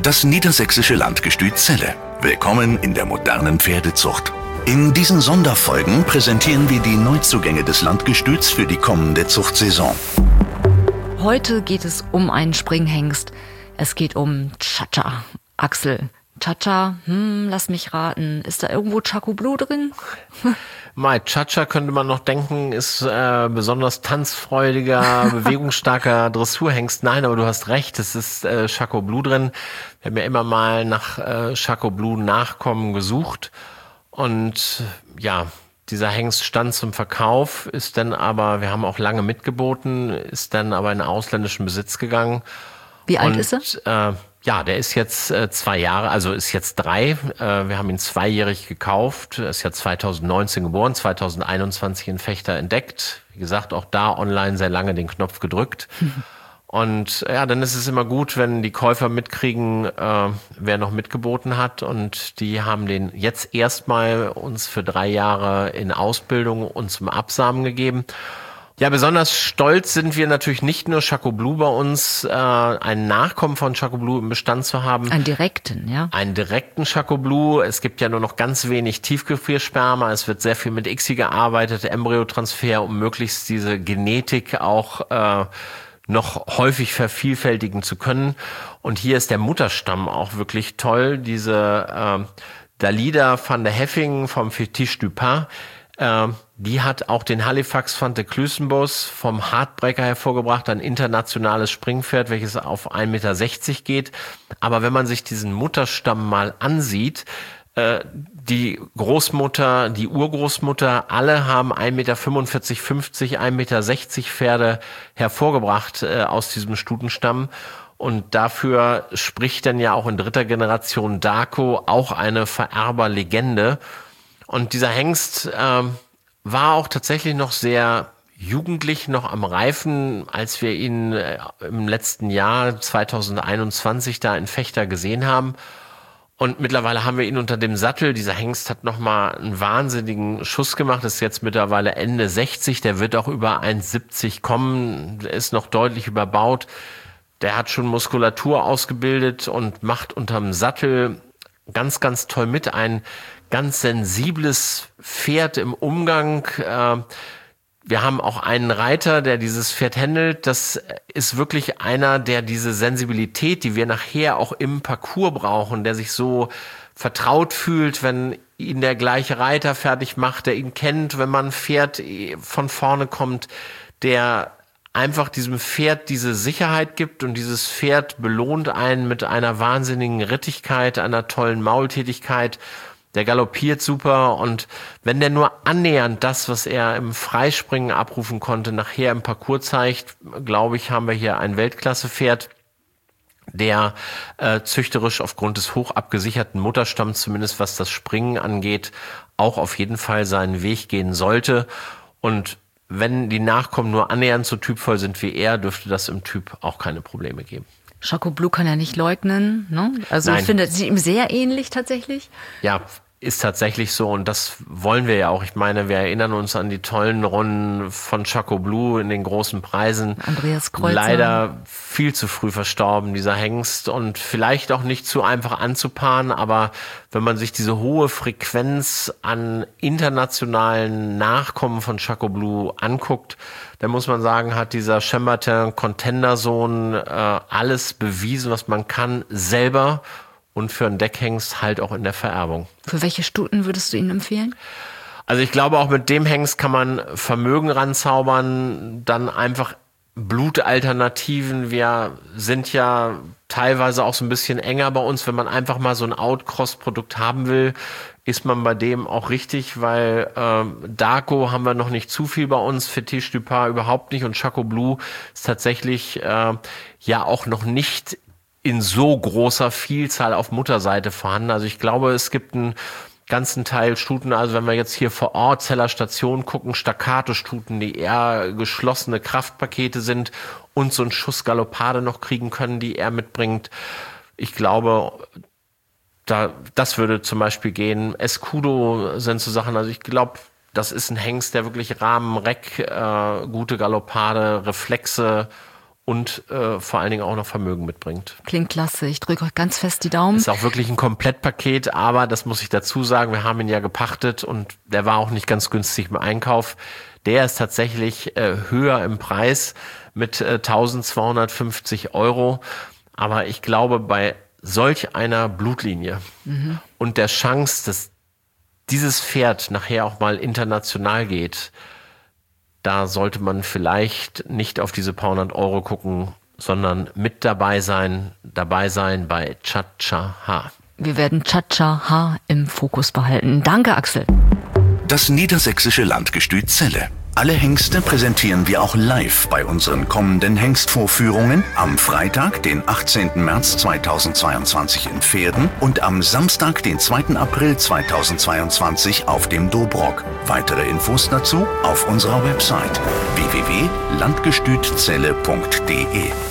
Das niedersächsische Landgestüt Celle. Willkommen in der modernen Pferdezucht. In diesen Sonderfolgen präsentieren wir die Neuzugänge des Landgestüts für die kommende Zuchtsaison. Heute geht es um einen Springhengst. Es geht um Chacha. Axel, Chacha, lass mich raten. Ist da irgendwo Chaco Blue drin? Chacha könnte man noch denken, ist besonders tanzfreudiger, bewegungsstarker Dressurhengst. Nein, aber du hast recht, es ist Chaco Blue drin. Wir haben ja immer mal nach Chaco Blue Nachkommen gesucht. Und ja, dieser Hengst stand zum Verkauf, ist dann aber, wir haben auch lange mitgeboten, ist dann aber in ausländischen Besitz gegangen. Wie alt ist er? Ja, der ist jetzt 2 Jahre, also ist jetzt 3. Wir haben ihn 2-jährig gekauft. Er ist ja 2019 geboren, 2021 in Vechta entdeckt. Wie gesagt, auch da online sehr lange den Knopf gedrückt. Und ja, dann ist es immer gut, wenn die Käufer mitkriegen, wer noch mitgeboten hat. Und die haben den jetzt erstmal uns für 3 Jahre in Ausbildung und zum Absamen gegeben. Ja, besonders stolz sind wir natürlich nicht nur Chaco Blue bei uns, einen Nachkommen von Chaco Blue im Bestand zu haben. Einen direkten, ja. Einen direkten Chaco Blue. Es gibt ja nur noch ganz wenig Tiefgefriersperma. Es wird sehr viel mit ICSI gearbeitet, Embryotransfer, um möglichst diese Genetik auch noch häufig vervielfältigen zu können. Und hier ist der Mutterstamm auch wirklich toll. Diese Dalida van der Heffing vom Fétiche du Pin, die hat auch den Halifax van der Clusenbos vom Heartbreaker hervorgebracht, ein internationales Springpferd, welches auf 1,60 Meter geht. Aber wenn man sich diesen Mutterstamm mal ansieht, die Großmutter, die Urgroßmutter, alle haben 1,45 Meter, 50, 1,60 Meter Pferde hervorgebracht aus diesem Stutenstamm. Und dafür spricht dann ja auch in 3. Generation Darko, auch eine Vererberlegende. Und dieser Hengst war auch tatsächlich noch sehr jugendlich, noch am Reifen, als wir ihn im letzten Jahr 2021 da in Vechta gesehen haben. Und mittlerweile haben wir ihn unter dem Sattel. Dieser Hengst hat nochmal einen wahnsinnigen Schuss gemacht, ist jetzt mittlerweile Ende 60. Der wird auch über 1,70 kommen, der ist noch deutlich überbaut. Der hat schon Muskulatur ausgebildet und macht unterm Sattel ganz, ganz toll mit. Ein ganz sensibles Pferd im Umgang. Wir haben auch einen Reiter, der dieses Pferd handelt. Das ist wirklich einer, der diese Sensibilität, die wir nachher auch im Parcours brauchen, der sich so vertraut fühlt, wenn ihn der gleiche Reiter fertig macht, der ihn kennt, wenn man ein Pferd von vorne kommt, der einfach diesem Pferd diese Sicherheit gibt, und dieses Pferd belohnt einen mit einer wahnsinnigen Rittigkeit, einer tollen Maultätigkeit. Der galoppiert super, und wenn der nur annähernd das, was er im Freispringen abrufen konnte, nachher im Parcours zeigt, glaube ich, haben wir hier ein Weltklasse-Pferd, der züchterisch aufgrund des hoch abgesicherten Mutterstamms, zumindest was das Springen angeht, auch auf jeden Fall seinen Weg gehen sollte. Und wenn die Nachkommen nur annähernd so typvoll sind wie er, dürfte das im Typ auch keine Probleme geben. Chaco Blue kann er nicht leugnen, ne? Also Nein. Ich finde, sie ihm sehr ähnlich tatsächlich. Ja, ist tatsächlich so, und das wollen wir ja auch. Ich meine, wir erinnern uns an die tollen Runden von Chaco Blue in den großen Preisen. Andreas Kreuzer. Leider viel zu früh verstorben, dieser Hengst, und vielleicht auch nicht zu einfach anzupaaren, aber wenn man sich diese hohe Frequenz an internationalen Nachkommen von Chaco Blue anguckt, dann muss man sagen, hat dieser Chambertin Contender-Sohn alles bewiesen, was man kann, selber. Und für einen Deckhengst halt auch in der Vererbung. Für welche Stuten würdest du ihn empfehlen? Also ich glaube, auch mit dem Hengst kann man Vermögen ranzaubern, dann einfach Blutalternativen. Wir sind ja teilweise auch so ein bisschen enger bei uns. Wenn man einfach mal so ein Outcross-Produkt haben will, ist man bei dem auch richtig, weil Darko haben wir noch nicht zu viel bei uns, Fétiche du Pin überhaupt nicht, und Chaco Blue ist tatsächlich ja auch noch nicht in so großer Vielzahl auf Mutterseite vorhanden. Also ich glaube, es gibt einen ganzen Teil Stuten, also wenn wir jetzt hier vor Ort Zeller Station gucken, Staccato-Stuten, die eher geschlossene Kraftpakete sind und so einen Schuss Galoppade noch kriegen können, die er mitbringt. Ich glaube, das würde zum Beispiel gehen. Escudo sind so Sachen, also ich glaube, das ist ein Hengst, der wirklich Rahmen, Reck, gute Galoppade, Reflexe und vor allen Dingen auch noch Vermögen mitbringt. Klingt klasse. Ich drücke euch ganz fest die Daumen. Ist auch wirklich ein Komplettpaket, aber das muss ich dazu sagen, wir haben ihn ja gepachtet und der war auch nicht ganz günstig im Einkauf. Der ist tatsächlich höher im Preis mit 1.250 €. Aber ich glaube, bei solch einer Blutlinie und der Chance, dass dieses Pferd nachher auch mal international geht, da sollte man vielleicht nicht auf diese paar 100 € gucken, sondern mit dabei sein bei Cha-Cha-Ha. Wir werden Cha-Cha-Ha im Fokus behalten. Danke, Axel. Das niedersächsische Landgestüt Celle. Alle Hengste präsentieren wir auch live bei unseren kommenden Hengstvorführungen am Freitag, den 18. März 2022 in Pferden und am Samstag, den 2. April 2022 auf dem Dobrock. Weitere Infos dazu auf unserer Website www.landgestützelle.de.